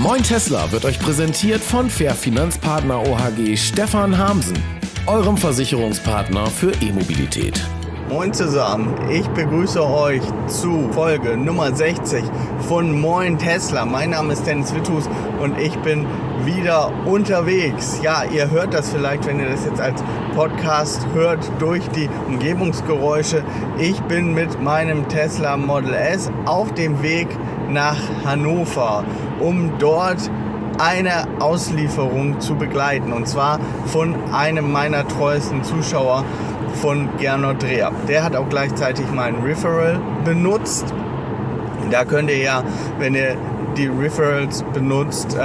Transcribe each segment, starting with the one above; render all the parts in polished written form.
Moin Tesla wird euch präsentiert von Fair Finanzpartner OHG Stefan Hamsen, eurem Versicherungspartner für E-Mobilität. Moin zusammen, ich begrüße euch zu Folge Nummer 60 von Moin Tesla. Mein Name ist Dennis Witthus und ich bin wieder unterwegs. Ja, ihr hört das vielleicht, wenn ihr das jetzt als Podcast hört, durch die Umgebungsgeräusche. Ich bin mit meinem Tesla Model S auf dem Weg nach Hannover, um dort eine Auslieferung zu begleiten. Und zwar von einem meiner treuesten Zuschauer, von Gernot Dreher. Der hat auch gleichzeitig mein Referral benutzt. Da könnt ihr ja, wenn ihr die Referrals benutzt,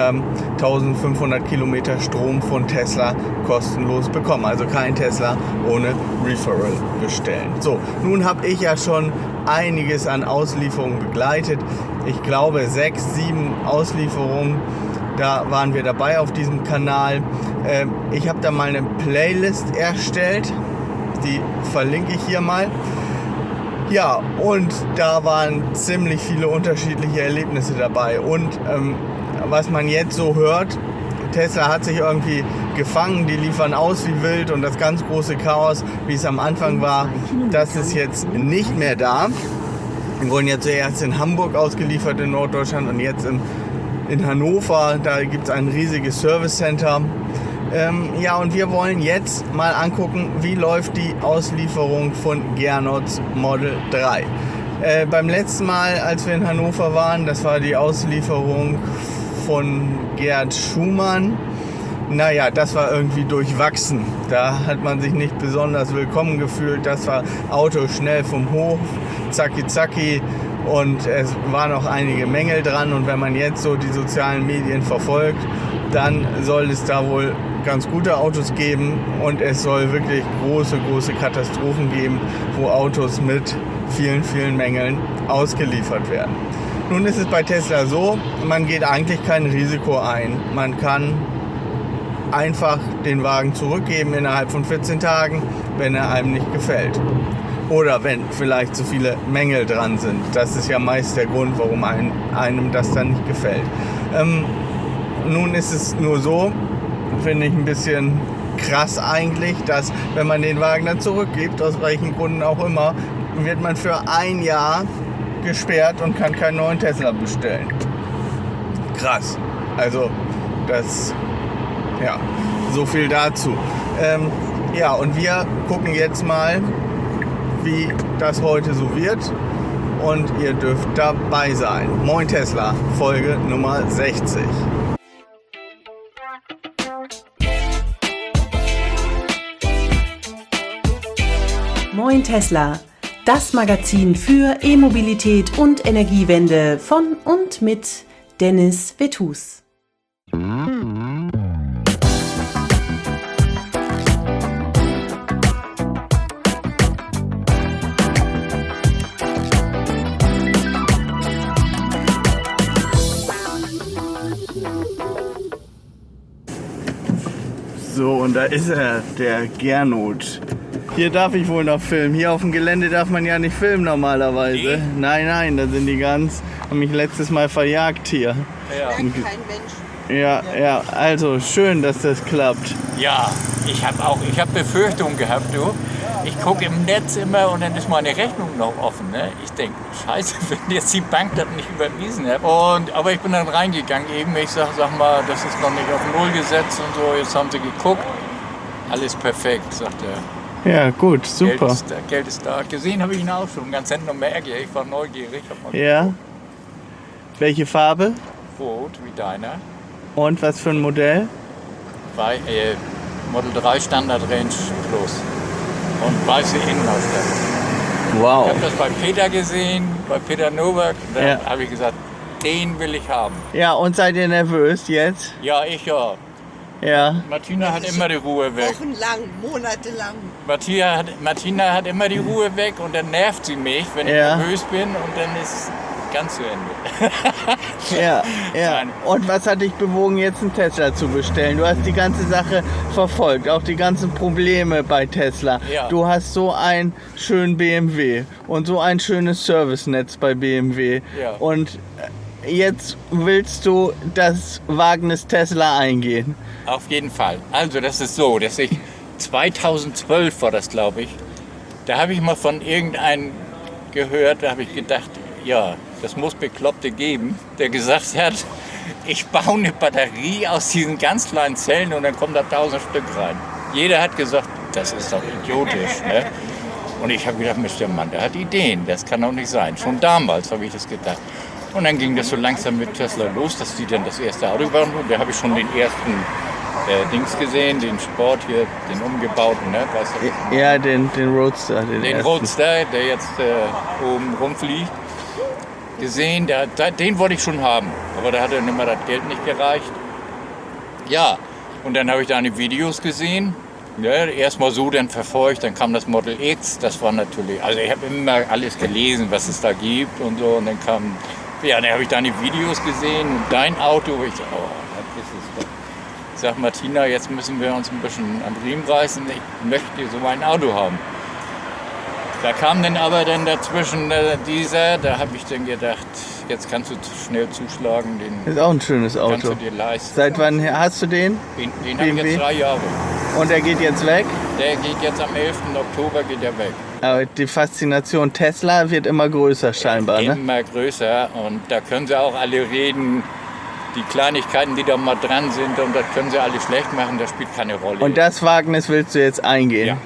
1500 Kilometer Strom von Tesla kostenlos bekommen. Also kein Tesla ohne Referral bestellen. So, nun habe ich ja schon einiges an Auslieferungen begleitet. Ich glaube 6, 7 Auslieferungen. Da waren wir dabei auf diesem Kanal. Ich habe da mal eine Playlist erstellt. Die verlinke ich hier mal. Ja, und da waren ziemlich viele unterschiedliche Erlebnisse dabei. Und was man jetzt so hört, Tesla hat sich irgendwie gefangen, die liefern aus wie wild und das ganz große Chaos, wie es am Anfang war, das ist jetzt nicht mehr da. Wir wurden ja zuerst in Hamburg ausgeliefert in Norddeutschland und jetzt in Hannover, da gibt es ein riesiges Service Center. Ja, und wir wollen jetzt mal angucken, wie läuft die Auslieferung von Gernots Model 3. Beim letzten Mal, als wir in Hannover waren, das war die Auslieferung von Gerd Schumann. Naja, das war irgendwie durchwachsen. Da hat man sich nicht besonders willkommen gefühlt. Das war Auto schnell vom Hof, zacki zacki. Und es waren noch einige Mängel dran. Und wenn man jetzt so die sozialen Medien verfolgt, dann soll es da wohl ganz gute Autos geben und es soll wirklich große Katastrophen geben, wo Autos mit vielen Mängeln ausgeliefert werden. Nun ist es bei Tesla so, man geht eigentlich kein Risiko ein. Man kann einfach den Wagen zurückgeben innerhalb von 14 Tagen, wenn er einem nicht gefällt. Oder wenn vielleicht zu viele Mängel dran sind. Das ist ja meist der Grund, warum einem das dann nicht gefällt. Nun ist es nur so, finde ich ein bisschen krass eigentlich, dass wenn man den Wagen dann zurückgibt, aus welchen Gründen auch immer, wird man für ein Jahr gesperrt und kann keinen neuen Tesla bestellen. Krass. Also das, ja, so viel dazu. Ja, und wir gucken jetzt mal, wie das heute so wird. Und ihr dürft dabei sein. Moin Tesla, Folge Nummer 60. Moin Tesla, das Magazin für E-Mobilität und Energiewende von und mit Dennis Witthus. So, und da ist er, der Gernot. Hier darf ich wohl noch filmen. Hier auf dem Gelände darf man ja nicht filmen normalerweise. Nee. Nein, da sind die haben mich letztes Mal verjagt hier. Ja. Kein Mensch. Ja, also schön, dass das klappt. Ja, ich habe Befürchtungen gehabt, du. Ich gucke im Netz immer und dann ist meine Rechnung noch offen. Ne? Ich denke, scheiße, wenn jetzt die Bank das nicht überwiesen hat. Aber ich bin dann reingegangen eben. Ich sag mal, das ist noch nicht auf Null gesetzt und so. Jetzt haben sie geguckt. Alles perfekt, sagt er. Ja, gut, super. Geld ist da. Gesehen habe ich ihn auch schon. Ganz hinten um die Ecke. Ich war neugierig. Ja. Welche Farbe? Rot, wie deiner. Und was für ein Modell? Model 3 Standard Range Plus. Und weiße Innenausstattung. Wow. Ich habe das bei Peter gesehen, bei Peter Nowak. Da habe ich gesagt, den will ich haben. Ja, und seid ihr nervös jetzt? Ja, ich ja. Ja. Martina hat immer die Ruhe weg. Wochenlang, monatelang. Martina hat immer die Ruhe weg und dann nervt sie mich, wenn ich nervös bin und dann ist ganz zu Ende. Ja. Und was hat dich bewogen, jetzt einen Tesla zu bestellen? Du hast die ganze Sache verfolgt, auch die ganzen Probleme bei Tesla. Ja. Du hast so einen schönen BMW und so ein schönes Servicenetz bei BMW. Ja. Und jetzt willst du das Wagnis Tesla eingehen. Auf jeden Fall. Also das ist so, dass ich 2012 war das, glaube ich. Da habe ich mal von irgendeinem gehört, da habe ich gedacht, ja, das muss Bekloppte geben, der gesagt hat, ich baue eine Batterie aus diesen ganz kleinen Zellen und dann kommen da 1000 Stück rein. Jeder hat gesagt, das ist doch idiotisch. Ne? Und ich habe gedacht, Mensch, der Mann, der hat Ideen, das kann doch nicht sein. Schon damals habe ich das gedacht. Und dann ging das so langsam mit Tesla los, dass die dann das erste Auto waren. Und da habe ich schon den ersten Dings gesehen, den Sport hier, den umgebauten, ne? Weißt du, Ja, den Roadster. den Roadster, der jetzt oben rumfliegt. Gesehen, den wollte ich schon haben, aber da hat dann immer das Geld nicht gereicht. Ja, und dann habe ich da die Videos gesehen. Ja, erstmal so, dann verfolgt, dann kam das Model X, das war natürlich, also ich habe immer alles gelesen, was es da gibt und so, und dann kam, ja, dann habe ich da die Videos gesehen und dein Auto, wo ich so, oh, das ist es doch. Ich sag, Martina, jetzt müssen wir uns ein bisschen am Riemen reißen, ich möchte so ein Auto haben. Da kam dann aber dann dazwischen dieser, da habe ich dann gedacht, jetzt kannst du schnell zuschlagen, den Ist auch ein schönes kannst Auto. du dir leisten. Seit wann hast du den? Den habe ich jetzt 3 Jahre. Und er geht jetzt weg? Der geht jetzt am 11. Oktober geht der weg. Aber die Faszination Tesla wird immer größer scheinbar, ne? Immer größer und da können sie auch alle reden, die Kleinigkeiten, die da mal dran sind und das können sie alle schlecht machen, das spielt keine Rolle. Und das Wagnis willst du jetzt eingehen? Ja.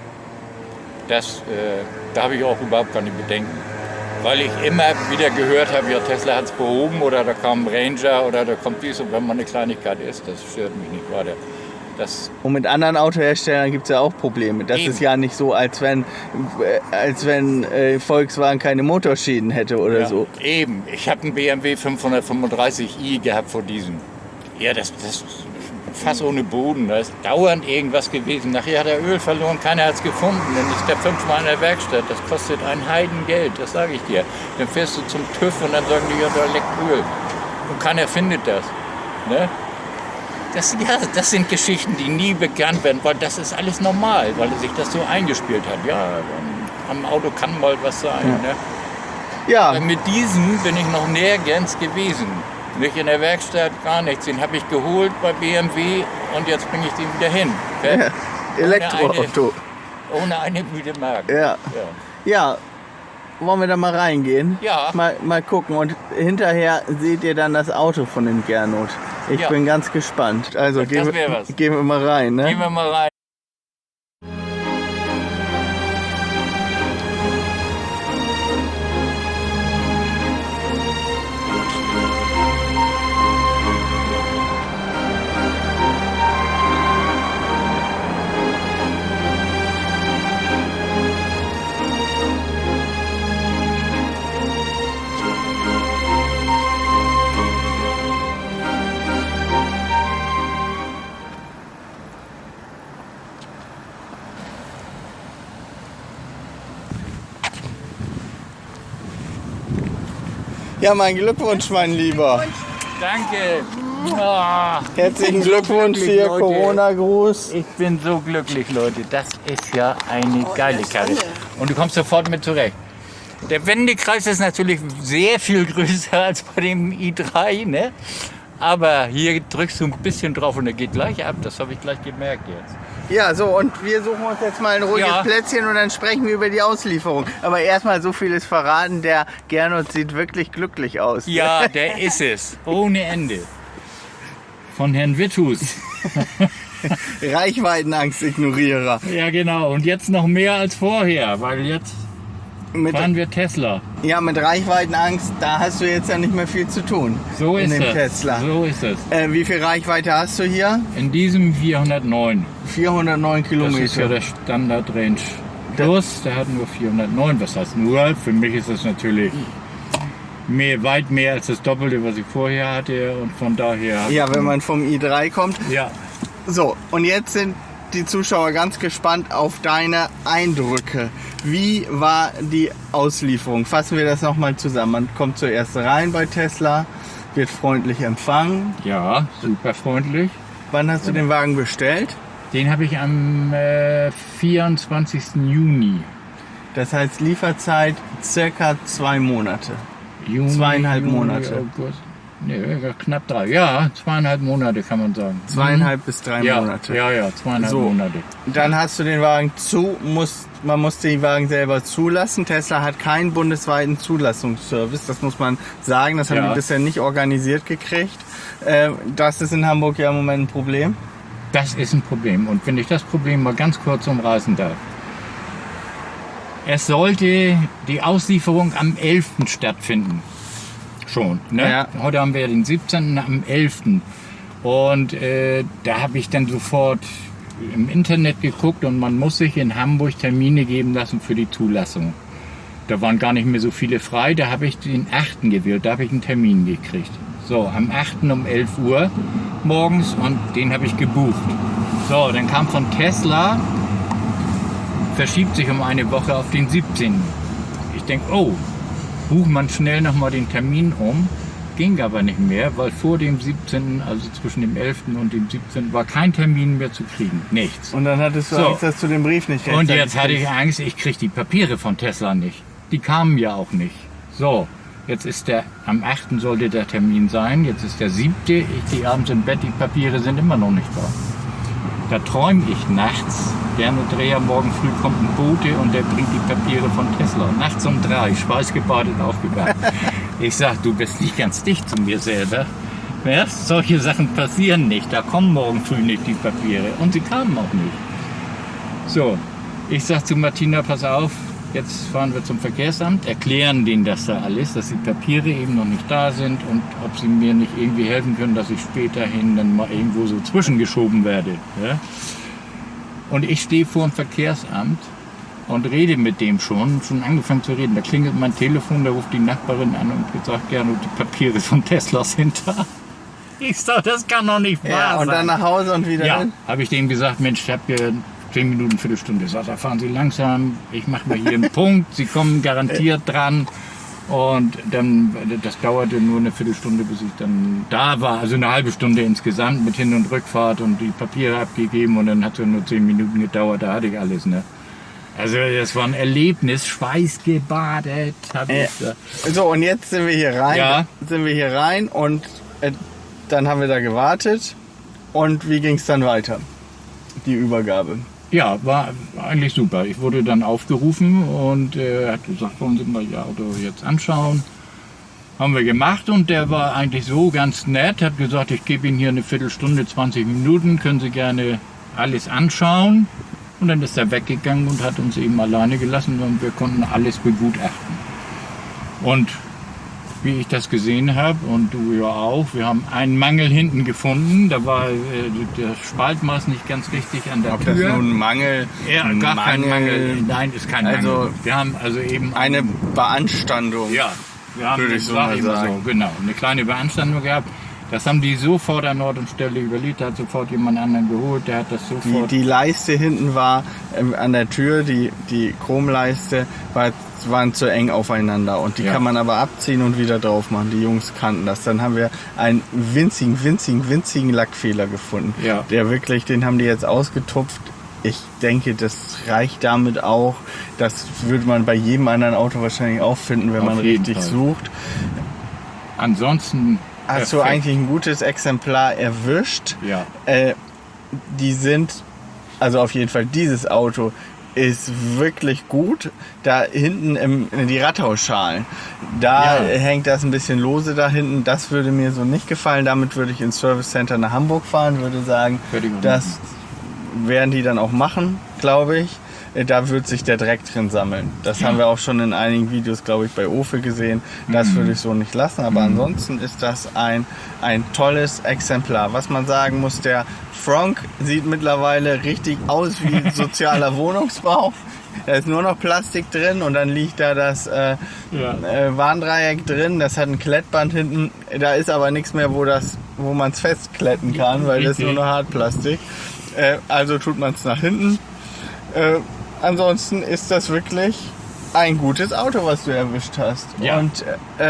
Da habe ich auch überhaupt keine Bedenken. Weil ich immer wieder gehört habe, ja, Tesla hat es behoben oder da kam ein Ranger oder da kommt dies und wenn man eine Kleinigkeit ist, das stört mich nicht weiter. Und mit anderen Autoherstellern gibt es ja auch Probleme. Das Eben. ist ja nicht so, als wenn Volkswagen keine Motorschäden hätte oder Ja, so. eben. Ich habe einen BMW 535i gehabt vor diesem. Ja, das ist fast ohne Boden. Da ist dauernd irgendwas gewesen. Nachher hat er Öl verloren, keiner hat es gefunden. Dann ist der 5-mal in der Werkstatt. Das kostet ein Heidengeld, das sage ich dir. Dann fährst du zum TÜV und dann sagen die, ja, da leckt Öl. Und keiner findet das. Ne? Das sind Geschichten, die nie bekannt werden, weil das ist alles normal, weil sich das so eingespielt hat. Ja, am Auto kann mal was sein. Ne? Ja, Aber mit diesem bin ich noch nirgends gewesen. Nicht in der Werkstatt, gar nichts. Den habe ich geholt bei BMW und jetzt bringe ich den wieder hin. ja. Elektroauto. Ohne eine müde Magen. Ja. Ja, wollen wir da mal reingehen? Ja. Mal gucken und hinterher seht ihr dann das Auto von dem Gernot. Ich Ja. bin ganz gespannt. Also Das gehen wär was. wir mal rein, ne? Gehen wir mal rein. Ja, mein Glückwunsch, mein Lieber. Danke. Oh, Herzlichen ich bin so Glückwunsch glücklich, hier, Leute. Corona-Gruß. Ich bin so glücklich, Leute. Das ist ja eine geile Karre. Und du kommst sofort mit zurecht. Der Wendekreis ist natürlich sehr viel größer als bei dem i3, ne? Aber hier drückst du ein bisschen drauf und er geht gleich ab. Das habe ich gleich gemerkt jetzt. Ja, so, und wir suchen uns jetzt mal ein ruhiges Ja. Plätzchen und dann sprechen wir über die Auslieferung. Aber erstmal so viel ist verraten, der Gernot sieht wirklich glücklich aus. Ja, der ist es. Ohne Ende. Von Herrn Witthus. Reichweitenangst-Ignorierer. Ja, genau. Und jetzt noch mehr als vorher, weil jetzt Mit, fahren wir Tesla. ja, mit Reichweitenangst, da hast du jetzt ja nicht mehr viel zu tun. So in ist dem es. Tesla. So ist es. Wie viel Reichweite hast du hier? In diesem 409. 409 Das Kilometer. ist ja der Standard-Range Plus. Der hat nur 409. Was heißt nur? Für mich ist das natürlich weit mehr als das Doppelte, was ich vorher hatte. Und von daher... Ja, wenn man vom i3 kommt. Ja. So, und jetzt sind die Zuschauer ganz gespannt auf deine Eindrücke. Wie war die Auslieferung? Fassen wir das nochmal zusammen. Man kommt zuerst rein bei Tesla, wird freundlich empfangen. Ja, super freundlich. Wann hast du den Wagen bestellt? Den habe ich am 24. Juni. Das heißt Lieferzeit circa 2 Monate. Juni, 2,5 Juni, Monate. August. knapp 3. Ja, 2,5 Monate kann man sagen. 2,5 bis 3 Monate. Ja, 2,5 Monate. Dann hast du den Wagen man muss den Wagen selber zulassen. Tesla hat keinen bundesweiten Zulassungsservice, das muss man sagen. Das haben die bisher nicht organisiert gekriegt. Das ist in Hamburg ja im Moment ein Problem. Das ist ein Problem. Und wenn ich das Problem mal ganz kurz umreißen darf. Es sollte die Auslieferung am 11. stattfinden. Schon. Ne? Ja. Heute haben wir den 17. am 11. Und da habe ich dann sofort im Internet geguckt und man muss sich in Hamburg Termine geben lassen für die Zulassung. Da waren gar nicht mehr so viele frei, da habe ich den 8. gewählt, da habe ich einen Termin gekriegt. So, am 8. um 11 Uhr morgens und den habe ich gebucht. So, dann kam von Tesla, verschiebt sich um eine Woche auf den 17. Ich denke, bucht man schnell nochmal den Termin um. Ging aber nicht mehr, weil vor dem 17., also zwischen dem 11. und dem 17. war kein Termin mehr zu kriegen. Nichts. Und dann hattest du Angst, dass du den Brief nicht kriegst. Und jetzt hatte ich Angst, ich kriege die Papiere von Tesla nicht. Die kamen ja auch nicht. So, jetzt ist am 8. sollte der Termin sein, jetzt ist der 7. Ich gehe abends im Bett, die Papiere sind immer noch nicht da. Da träume ich nachts, Gernot Dreher, morgen früh kommt ein Bote und der bringt die Papiere von Tesla. Nachts um 3, schweißgebadet aufgewacht. Ich sag, du bist nicht ganz dicht zu mir selber. Ja, solche Sachen passieren nicht, da kommen morgen früh nicht die Papiere. Und sie kamen auch nicht. So, ich sag zu Martina, pass auf, jetzt fahren wir zum Verkehrsamt, erklären denen das da alles, dass die Papiere eben noch nicht da sind und ob sie mir nicht irgendwie helfen können, dass ich späterhin dann mal irgendwo so zwischengeschoben werde. Ja? Und ich stehe vor dem Verkehrsamt und rede mit dem schon angefangen zu reden. Da klingelt mein Telefon, da ruft die Nachbarin an und sagt, gerne die Papiere von Tesla sind da. Ich sag, das kann doch nicht wahr sein. Und dann nach Hause und wieder hin? Ja, habe ich dem gesagt, Mensch, ich habe hier 10 Minuten, Viertelstunde. Sagt, da fahren Sie langsam, ich mache mal hier einen Punkt, Sie kommen garantiert dran. Und dann, das dauerte nur eine Viertelstunde, bis ich dann da war. Also eine halbe Stunde insgesamt mit Hin- und Rückfahrt und die Papiere abgegeben. Und dann hat es nur 10 Minuten gedauert, da hatte ich alles. Ne? Also das war ein Erlebnis, schweißgebadet. So, und jetzt sind wir hier rein. Ja. Und dann haben wir da gewartet. Und wie ging es dann weiter? Die Übergabe. Ja, war eigentlich super. Ich wurde dann aufgerufen und er hat gesagt, wollen Sie mal Ihr Auto jetzt anschauen. Haben wir gemacht und der war eigentlich so ganz nett, hat gesagt, ich gebe Ihnen hier eine Viertelstunde, 20 Minuten, können Sie gerne alles anschauen. Und dann ist er weggegangen und hat uns eben alleine gelassen und wir konnten alles begutachten. Und wie ich das gesehen habe und du ja auch, wir haben einen Mangel hinten gefunden, da war das Spaltmaß nicht ganz richtig an der Tür. Ob das nun ein Mangel? Ja, gar kein Mangel. Nein, ist kein Mangel. Wir haben also eben eine Beanstandung. Ja, wir haben, würde ich so mal sagen. So, genau, eine kleine Beanstandung gehabt. Das haben die sofort an Ort und Stelle überlegt, da hat sofort jemand anderen geholt, der hat das sofort... Die Leiste hinten war an der Tür, die Chromleiste waren zu eng aufeinander und die kann man aber abziehen und wieder drauf machen. Die Jungs kannten das. Dann haben wir einen winzigen Lackfehler gefunden. Ja. Der wirklich, den haben die jetzt ausgetupft. Ich denke, das reicht damit auch. Das würde man bei jedem anderen Auto wahrscheinlich auch finden, wenn man richtig sucht. Ansonsten... Hast du eigentlich ein gutes Exemplar erwischt? Ja. Die sind, also auf jeden Fall dieses Auto ist wirklich gut. Da hinten in die Rathausschalen, da hängt das ein bisschen lose da hinten. Das würde mir so nicht gefallen. Damit würde ich ins Service Center nach Hamburg fahren, würde sagen, das werden die dann auch machen, glaube ich. Da wird sich der Dreck drin sammeln. Das haben wir auch schon in einigen Videos, glaube ich, bei Ofe gesehen. Das würde ich so nicht lassen. Aber ansonsten ist das ein tolles Exemplar. Was man sagen muss, der Frank sieht mittlerweile richtig aus wie sozialer Wohnungsbau. Da ist nur noch Plastik drin und dann liegt da das Warndreieck drin. Das hat ein Klettband hinten. Da ist aber nichts mehr, wo man es festkletten kann, weil das ist nur noch Hartplastik. Also tut man es nach hinten. Ansonsten ist das wirklich ein gutes Auto, was du erwischt hast. Ja. Und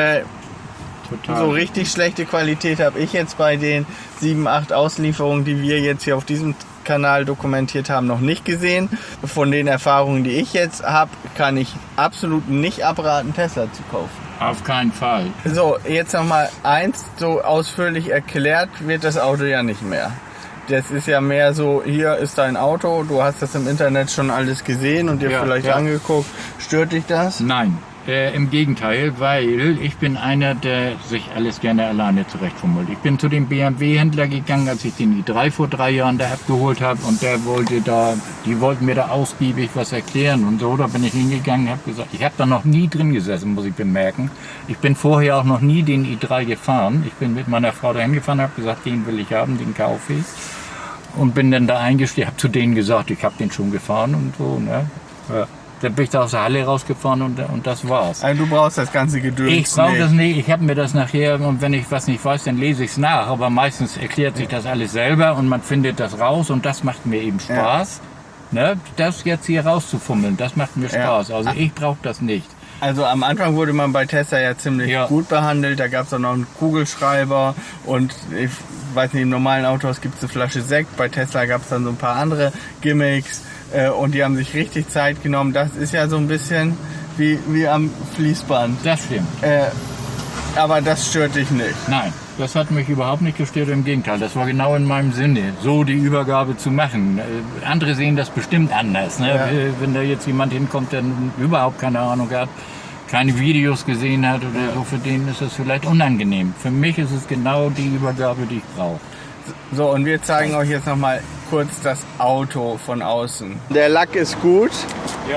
so richtig schlechte Qualität habe ich jetzt bei den 7, 8 Auslieferungen, die wir jetzt hier auf diesem Kanal dokumentiert haben, noch nicht gesehen. Von den Erfahrungen, die ich jetzt habe, kann ich absolut nicht abraten, Tesla zu kaufen. Auf keinen Fall. So, jetzt nochmal eins, so ausführlich erklärt wird das Auto ja nicht mehr. Das ist ja mehr so, hier ist dein Auto, du hast das im Internet schon alles gesehen und dir vielleicht angeguckt. Stört dich das? Nein, im Gegenteil, weil ich bin einer, der sich alles gerne alleine zurechtfummelt. Ich bin zu dem BMW-Händler gegangen, als ich den i3 vor 3 Jahren da abgeholt habe und die wollten mir da ausgiebig was erklären und so. Da bin ich hingegangen und habe gesagt, ich habe da noch nie drin gesessen, muss ich bemerken. Ich bin vorher auch noch nie den i3 gefahren. Ich bin mit meiner Frau dahin gefahren, habe gesagt, den will ich haben, den kaufe ich. Und bin dann da eingestiegen, habe zu denen gesagt, ich habe den schon gefahren und so. Ne? Ja. Dann bin ich da aus der Halle rausgefahren und das war's. Also du brauchst das ganze Gedöns nicht. Ich brauche das nicht, ich habe mir das nachher, und wenn ich was nicht weiß, dann lese ich es nach. Aber meistens erklärt sich das alles selber und man findet das raus und das macht mir eben Spaß. Ja. Ne? Das jetzt hier rauszufummeln, das macht mir Spaß. Also ich brauche das nicht. Also am Anfang wurde man bei Tesla ja ziemlich gut behandelt. Da gab es auch noch einen Kugelschreiber und ich weiß nicht, im normalen Autohaus gibt es eine Flasche Sekt. Bei Tesla gab es dann so ein paar andere Gimmicks und die haben sich richtig Zeit genommen. Das ist ja so ein bisschen wie am Fließband. Das stimmt. Aber das stört dich nicht? Nein, das hat mich überhaupt nicht gestört. Im Gegenteil, das war genau in meinem Sinne, so die Übergabe zu machen. Andere sehen das bestimmt anders. Ne? Ja. Wenn da jetzt jemand hinkommt, der überhaupt keine Ahnung hat, keine Videos gesehen hat oder so, für den ist es vielleicht unangenehm. Für mich ist es genau die Übergabe, die ich brauche. So, und wir zeigen euch jetzt noch mal kurz das Auto von außen. Der Lack ist gut. Ja.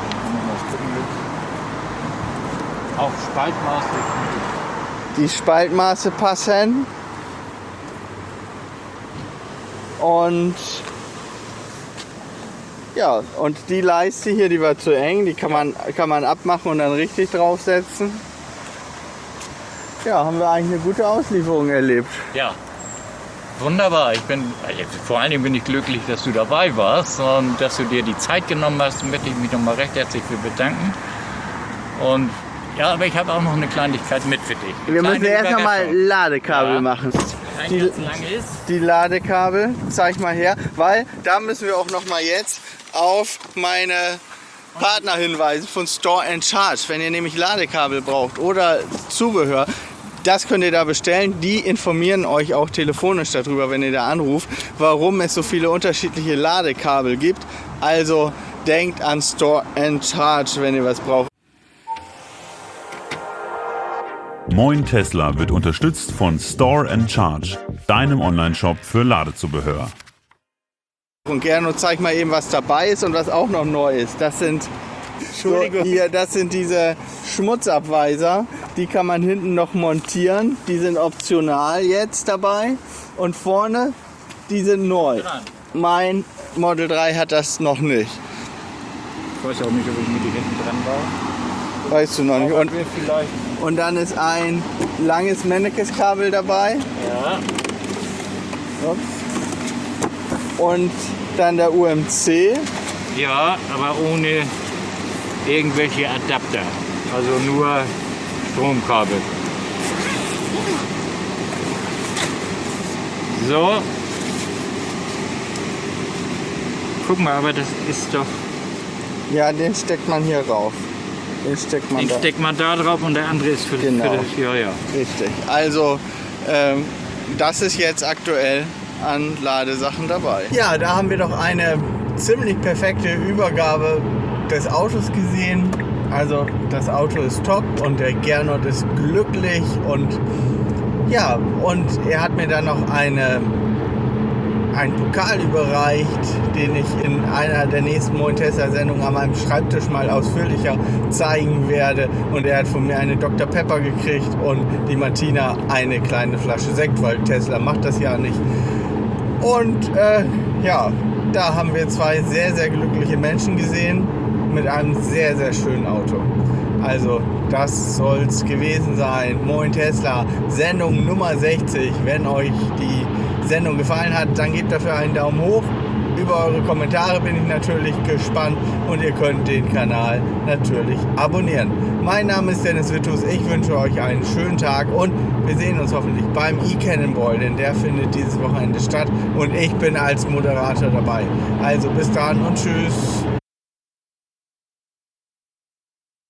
Auch Spaltmaße. Die Spaltmaße passen. Und ja, und die Leiste hier, die war zu eng, die kann man abmachen und dann richtig draufsetzen. Ja, haben wir eigentlich eine gute Auslieferung erlebt. Ja, wunderbar. Vor allen Dingen bin ich glücklich, dass du dabei warst und dass du dir die Zeit genommen hast. Da möchte ich mich nochmal recht herzlich für bedanken. Und ja, aber ich habe auch noch eine Kleinigkeit mit für dich. Wir müssen erst nochmal Ladekabel machen. Die Ladekabel, zeig mal her, weil da müssen wir auch nochmal jetzt auf meine Partner hinweisen von Store & Charge. Wenn ihr nämlich Ladekabel braucht oder Zubehör, das könnt ihr da bestellen. Die informieren euch auch telefonisch darüber, wenn ihr da anruft, warum es so viele unterschiedliche Ladekabel gibt. Also denkt an Store & Charge, wenn ihr was braucht. Moin Tesla wird unterstützt von Store & Charge, deinem Online-Shop für Ladezubehör. Und Gernot, zeig mal eben, was dabei ist und was auch noch neu ist. Das sind, das sind diese Schmutzabweiser. Die kann man hinten noch montieren. Die sind optional jetzt dabei. Und vorne, die sind neu. Mein Model 3 hat das noch nicht. Ich weiß auch nicht, ob ich mit die hinten dran war. Weißt du noch nicht. Und dann ist ein langes Mennekes-Kabel dabei. Ja. Ups. Und dann der UMC. Ja, aber ohne irgendwelche Adapter. Also nur Stromkabel. So. Guck mal, aber das ist doch... Ja, den steckt man hier rauf. Den steckt man da drauf und der andere ist für das. Ja. Richtig. Also, das ist jetzt aktuell an Ladesachen dabei. Ja, da haben wir doch eine ziemlich perfekte Übergabe des Autos gesehen. Also, das Auto ist top und der Gernot ist glücklich und ja, und er hat mir dann noch einen Pokal überreicht, den ich in einer der nächsten Moin Tesla Sendungen an meinem Schreibtisch mal ausführlicher zeigen werde. Und er hat von mir eine Dr. Pepper gekriegt und die Martina eine kleine Flasche Sekt, weil Tesla macht das ja nicht. Und ja, da haben wir zwei sehr, sehr glückliche Menschen gesehen mit einem sehr, sehr schönen Auto. Also das soll's gewesen sein. Moin Tesla, Sendung Nummer 60. Wenn euch die Sendung gefallen hat, dann gebt dafür einen Daumen hoch. Über eure Kommentare bin ich natürlich gespannt und ihr könnt den Kanal natürlich abonnieren. Mein Name ist Dennis Wittus, ich wünsche euch einen schönen Tag und wir sehen uns hoffentlich beim e-Cannonball, denn der findet dieses Wochenende statt und ich bin als Moderator dabei. Also bis dann und tschüss.